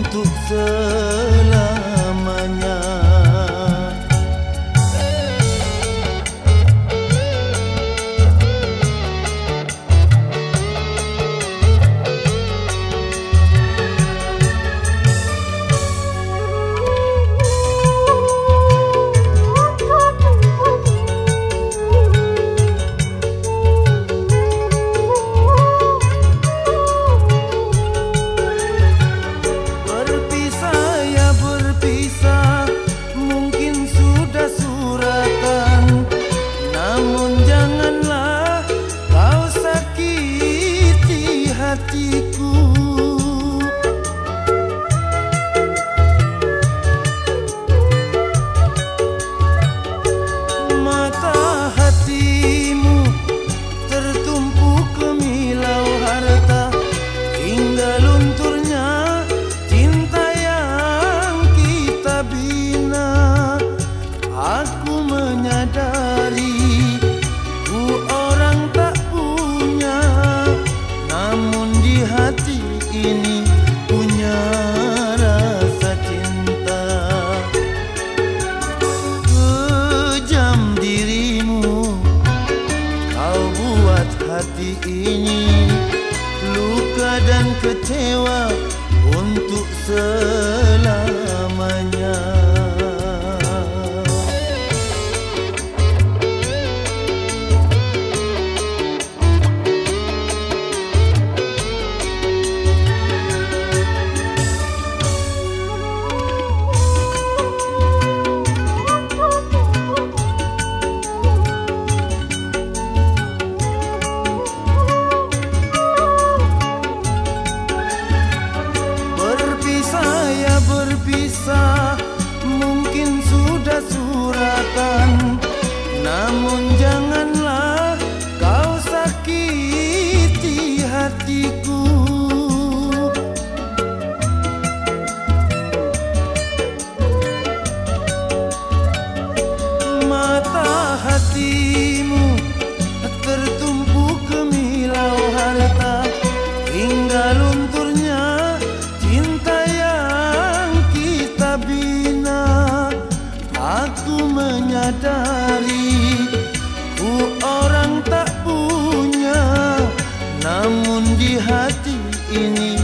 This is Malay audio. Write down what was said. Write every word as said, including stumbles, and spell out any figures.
untuk selamanya. Hatiku, mata hatimu tertumpu kemilau harta, hingga lunturnya cinta yang kita bina. Aku menyadari ku orang tak punya, namun di hati ini punya rasa cinta. Kejam dirimu, kau buat hati ini luka dan kecewa untuk selamanya. Berpisah mungkin sudah suratan, namun janganlah kau sakiti hatiku. Mata hatimu tertumpu kemilau harta, hingga lunturnya cinta yang kita bina. Aku menyadari ku orang tak punya, namun di hati ini